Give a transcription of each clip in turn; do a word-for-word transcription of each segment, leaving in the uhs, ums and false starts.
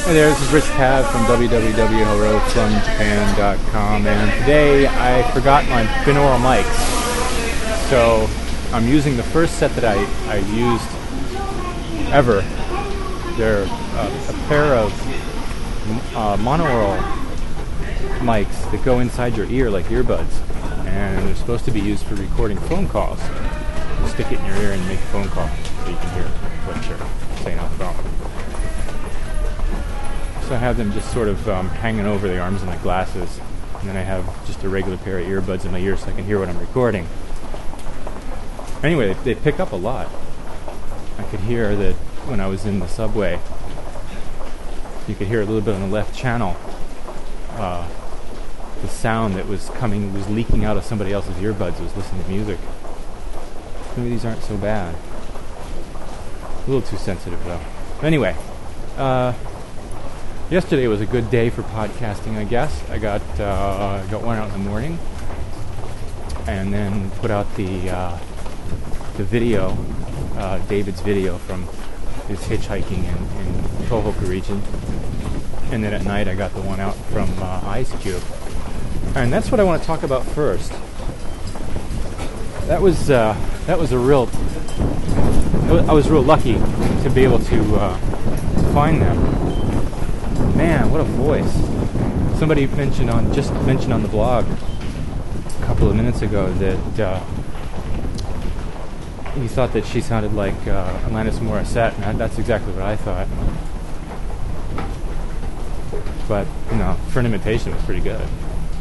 Hey there, this is Rich Cav from w w w dot hello from japan dot com, and today I forgot my binaural mics, so I'm using the first set that I, I used ever. They're uh, a pair of uh, monaural mics that go inside your ear like earbuds, and they're supposed to be used for recording phone calls. You stick it in your ear and make a phone call so you can hear what you're saying on the phone. So I have them just sort of um, hanging over the arms of my glasses, and then I have just a regular pair of earbuds in my ear so I can hear what I'm recording. Anyway, they, they pick up a lot. I could hear that when I was in the subway. You could hear a little bit on the left channel. Uh, the sound that was coming was leaking out of somebody else's earbuds who was listening to music. Maybe these aren't so bad. A little too sensitive though. Anyway, uh, yesterday was a good day for podcasting, I guess. I got uh, got one out in the morning, and then put out the uh, the video, uh, David's video from his hitchhiking in, in Tohoku region, and then at night I got the one out from uh, Ice Cube, and that's what I want to talk about first. That was uh, that was a real. I was real lucky to be able to uh, find them. Man, what a voice! Somebody mentioned on just mentioned on the blog a couple of minutes ago that uh, he thought that she sounded like uh, Alanis Morissette, and that's exactly what I thought. But you know, for an imitation, it was pretty good.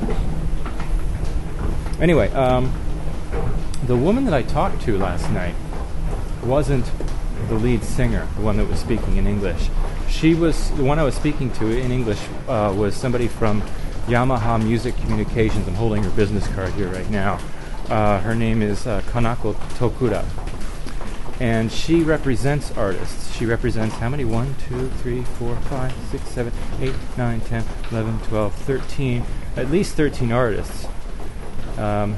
Anyway, um, the woman that I talked to last night wasn't the lead singer, the one that was speaking in English. She was, the one I was speaking to in English uh, was somebody from Yamaha Music Communications. I'm holding her business card here right now. Uh, her name is uh, Kanako Tokura. And she represents artists. She represents how many? one, two, three, four, five, six, seven, eight, nine, ten, eleven, twelve, thirteen, at least thirteen artists. Um,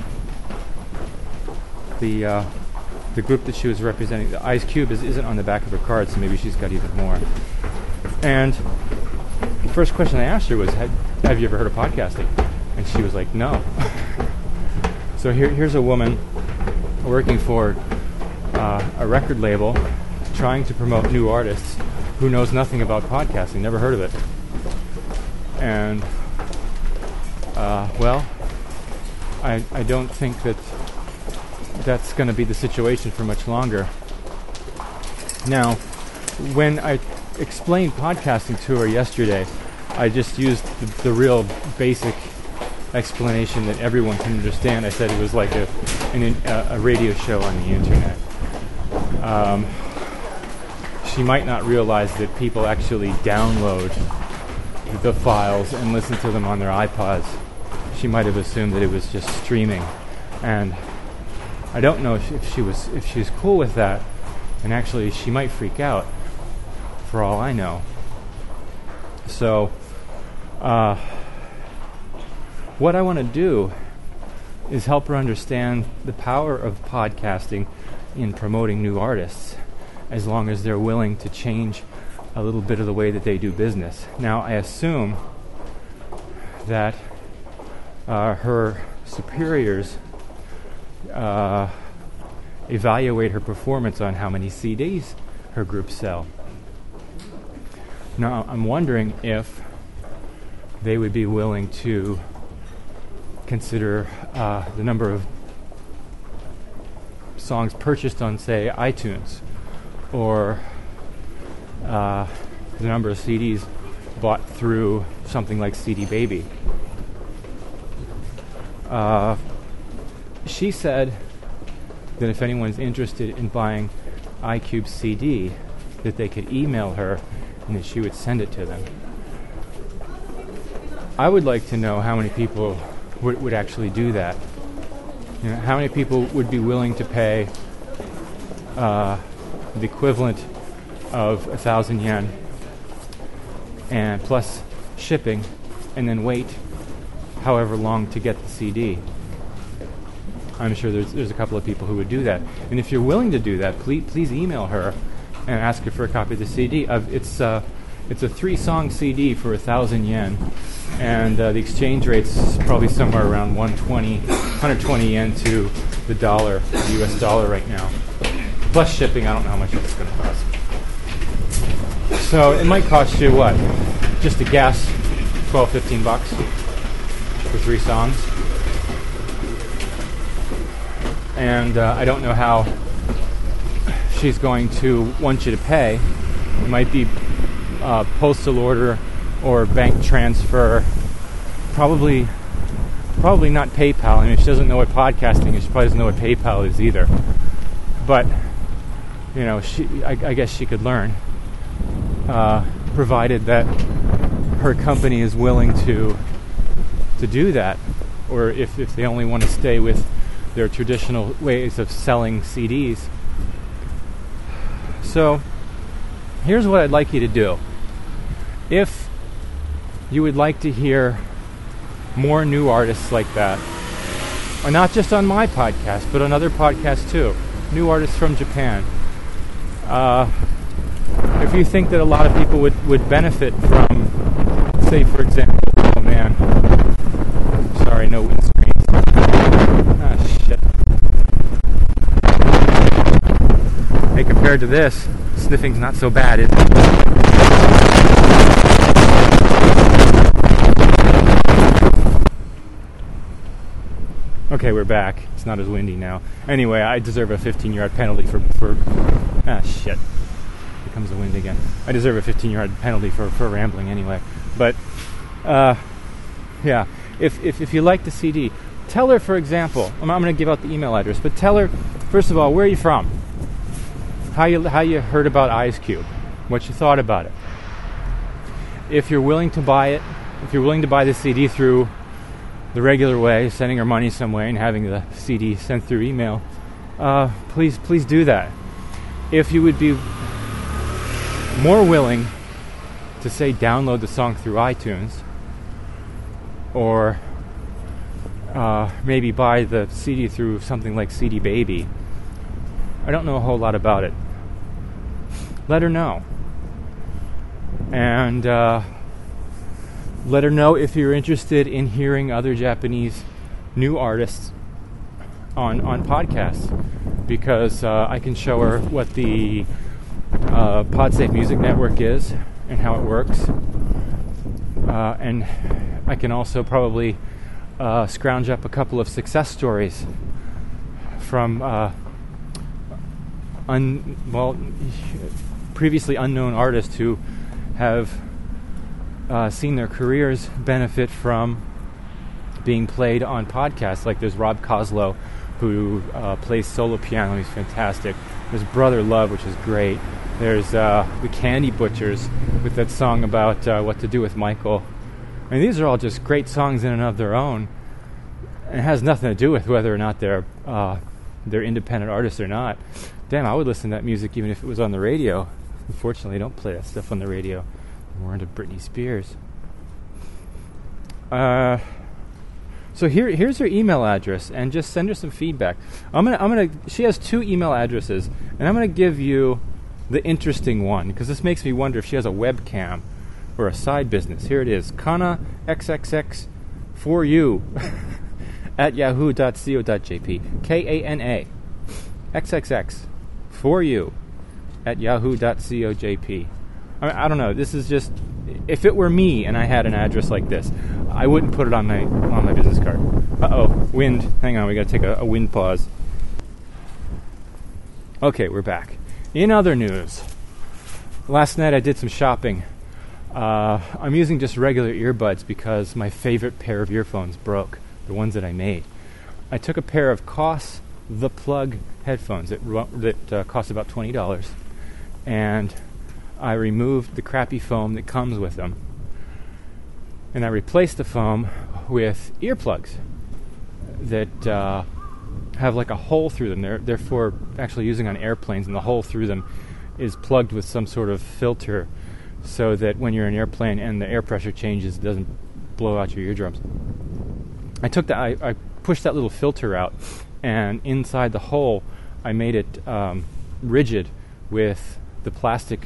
the uh, the group that she was representing, the Ice Cube, is, isn't on the back of her card, so maybe she's got even more. And the first question I asked her was, have, have you ever heard of podcasting? And she was like, no. So here, here's a woman working for uh, a record label, trying to promote new artists who knows nothing about podcasting, never heard of it. And, uh, well, I, I don't think that that's going to be the situation for much longer. Now, when I explained podcasting to her yesterday, I just used the, the real basic explanation that everyone can understand. I said it was like a an, a radio show on the internet. Um, she might not realize that people actually download the files and listen to them on their iPods. She might have assumed that it was just streaming, and I don't know if, if she was if she's cool with that, and actually she might freak out, for all I know. So, uh, what I want to do is help her understand the power of podcasting in promoting new artists, as long as they're willing to change a little bit of the way that they do business. Now, I assume that uh, her superiors Uh, evaluate her performance on how many C Ds her group sell. Now, I'm wondering if they would be willing to consider uh, the number of songs purchased on, say, iTunes, or uh, the number of C Ds bought through something like C D Baby. Uh, She said that if anyone's interested in buying iCube's C D, that they could email her and that she would send it to them. I would like to know how many people would, would actually do that. You know, how many people would be willing to pay uh, the equivalent of a thousand yen and plus shipping, and then wait however long to get the C D. I'm sure there's there's a couple of people who would do that. And if you're willing to do that, please please email her and ask her for a copy of the C D. Uh, it's uh, It's a three-song C D for a thousand yen, and uh, the exchange rate's probably somewhere around one twenty, one twenty yen to the dollar, the U S dollar right now. Plus shipping, I don't know how much it's going to cost. So it might cost you, what, just a guess, twelve, fifteen bucks for three songs. And uh, I don't know how she's going to want you to pay. It might be uh, postal order or bank transfer. Probably, probably not PayPal. I mean, she doesn't know what podcasting is. She probably doesn't know what PayPal is either. But you know, she, I, I guess she could learn, uh, provided that her company is willing to to do that, or if, if they only want to stay with their traditional ways of selling C Ds. So here's what I'd like you to do. If you would like to hear more new artists like that, or not just on my podcast, but on other podcasts too, new artists from Japan, uh, if you think that a lot of people would, would benefit from, say for example, oh man, sorry, no windscreens. Ah, shit. Hey, compared to this, sniffing's not so bad, is it? Okay, we're back. It's not as windy now. Anyway, I deserve a fifteen-yard penalty for, for... Ah, shit. Here comes the wind again. I deserve a fifteen-yard penalty for, for rambling anyway. But, uh, yeah. If, if if you like the C D, tell her, for example, I'm, I'm going to give out the email address, but tell her, first of all, where are you from? How you how you heard about Ice Cube? What you thought about it? If you're willing to buy it, if you're willing to buy the C D through the regular way, sending her money some way and having the C D sent through email, uh, please please do that. If you would be more willing to, say, download the song through iTunes, or uh, maybe buy the C D through something like C D Baby, I don't know a whole lot about it. Let her know. And uh, let her know if you're interested in hearing other Japanese new artists on on podcasts, because uh, I can show her what the uh, PodSafe Music Network is and how it works, uh, and I can also probably uh, scrounge up a couple of success stories from uh, un well previously unknown artists who have Uh, seen their careers benefit from being played on podcasts. Like there's Rob Coslow, who uh, plays solo piano. He's fantastic. There's Brother Love, which is great. There's uh, the Candy Butchers with that song about uh, what to do with Michael. I mean, these are all just great songs in and of their own. And it has nothing to do with whether or not they're uh, they're independent artists or not. Damn, I would listen to that music even if it was on the radio. Unfortunately, I don't play that stuff on the radio. More into Britney Spears. Uh, so here, here's her email address, and just send her some feedback. I'm gonna, I'm gonna. She has two email addresses, and I'm gonna give you the interesting one because this makes me wonder if she has a webcam or a side business. Here it is: Kana X X X for you at yahoo dot co dot j p. K A N A X X X for you at yahoo dot co dot j p. I, I don't know. This is just, if it were me and I had an address like this, I wouldn't put it on my on my business card. Uh oh, wind. Hang on, we got to take a, a wind pause. Okay, we're back. In other news, last night I did some shopping. Uh, I'm using just regular earbuds because my favorite pair of earphones broke, the ones that I made. I took a pair of Koss The Plug headphones that that uh, cost about twenty dollars, and I removed the crappy foam that comes with them, and I replaced the foam with earplugs that uh, have like a hole through them. They're, they're for actually using on airplanes, and the hole through them is plugged with some sort of filter so that when you're in an airplane and the air pressure changes, it doesn't blow out your eardrums. I took that, I, I pushed that little filter out, and inside the hole I made it um, rigid with the plastic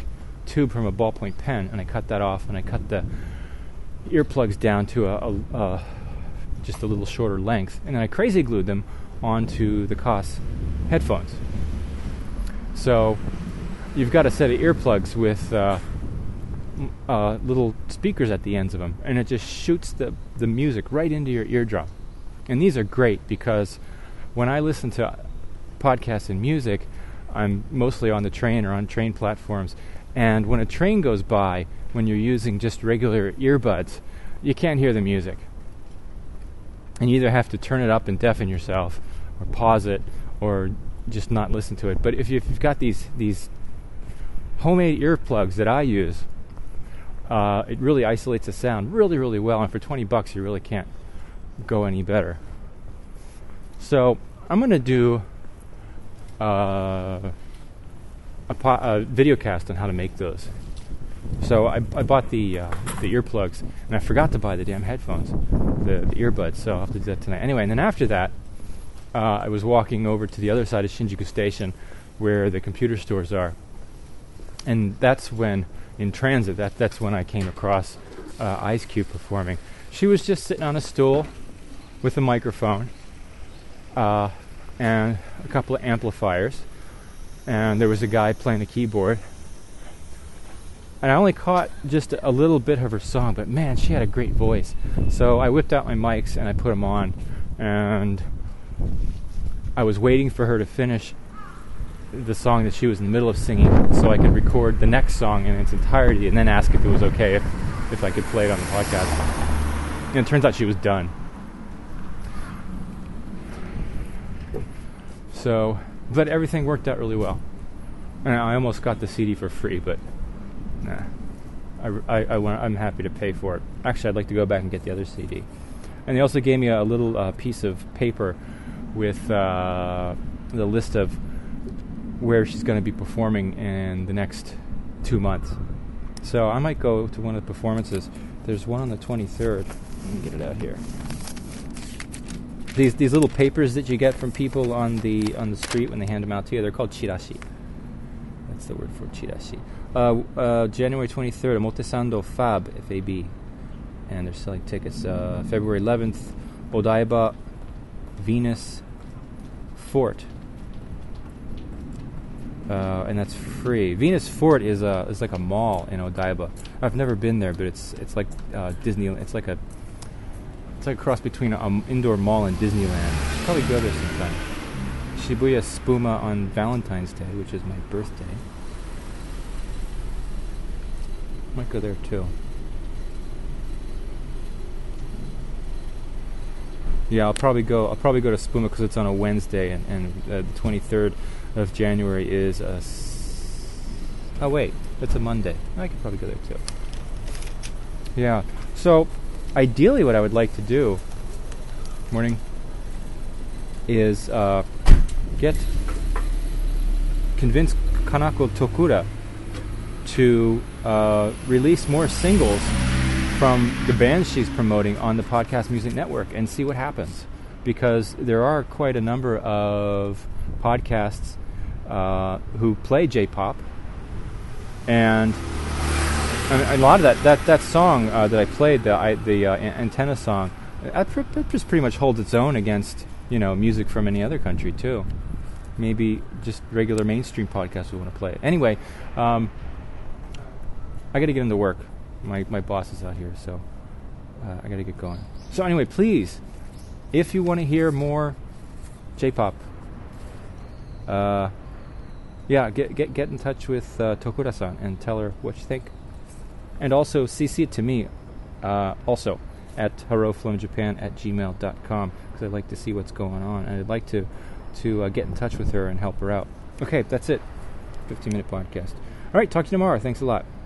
tube from a ballpoint pen, and I cut that off, and I cut the earplugs down to a, a, a just a little shorter length, and then I crazy glued them onto the Koss headphones. So you've got a set of earplugs with uh, uh, little speakers at the ends of them, and it just shoots the, the music right into your eardrum. And these are great because when I listen to podcasts and music, I'm mostly on the train or on train platforms, and when a train goes by, when you're using just regular earbuds, you can't hear the music. And you either have to turn it up and deafen yourself, or pause it, or just not listen to it. But if, you, if you've got these these homemade earplugs that I use, uh, it really isolates the sound really, really well. And for twenty bucks, you really can't go any better. So I'm going to do uh, a, po- a video cast on how to make those. So I, I bought the uh, the earplugs, and I forgot to buy the damn headphones, the, the earbuds, so I'll have to do that tonight. Anyway, and then after that, uh, I was walking over to the other side of Shinjuku Station, where the computer stores are. And that's when, in transit, that that's when I came across uh, Ice Cube performing. She was just sitting on a stool with a microphone uh, and a couple of amplifiers, and there was a guy playing the keyboard. And I only caught just a little bit of her song, but man, she had a great voice. So I whipped out my mics and I put them on, and I was waiting for her to finish the song that she was in the middle of singing so I could record the next song in its entirety and then ask if it was okay if, if I could play it on the podcast. And it turns out she was done. So, but everything worked out really well. And I almost got the C D for free, but nah, I, I, I want, I'm happy to pay for it. Actually, I'd like to go back and get the other C D. And they also gave me a little uh, piece of paper with uh, the list of where she's going to be performing in the next two months. So I might go to one of the performances. There's one on the twenty-third. Let me get it out here. These these little papers that you get from people on the on the street when they hand them out to you, they're called chirashi. That's the word for chirashi. Uh, uh, January twenty-third, Omotesando Fab, F A B. And they're selling tickets. Uh, February eleventh, Odaiba, Venus, Fort. Uh, and that's free. Venus Fort is a is like a mall in Odaiba. I've never been there, but it's it's like uh, Disney. It's like a it's like a cross between an indoor mall and Disneyland. Should probably go there sometime. Shibuya Spuma on Valentine's Day, which is my birthday. Might go there too. Yeah, I'll probably go. I'll probably go to Spuma because it's on a Wednesday, and, and uh, the twenty-third of January is a. S- oh wait, it's a Monday. I could probably go there too. Yeah. So, ideally, what I would like to do, morning, is uh, get convince Kanako Tokura to uh, release more singles from the bands she's promoting on the Podcast Music Network and see what happens, because there are quite a number of podcasts uh, who play J-pop, and I mean, a lot of that that, that song uh, that I played, the I, the uh, Antenna song, that pr- just pretty much holds its own against, you know, music from any other country too. Maybe just regular mainstream podcasts would want to play it. Anyway, um, I got to get into work. My my boss is out here, so uh, I got to get going. So anyway, please, if you want to hear more J-pop, uh, yeah, get get get in touch with uh, Tokura-san and tell her what you think. And also C C it to me, uh, also at haroflumjapan at gmail dot com, because I'd like to see what's going on, and I'd like to to uh, get in touch with her and help her out. Okay, that's it. fifteen minute podcast. All right, talk to you tomorrow. Thanks a lot.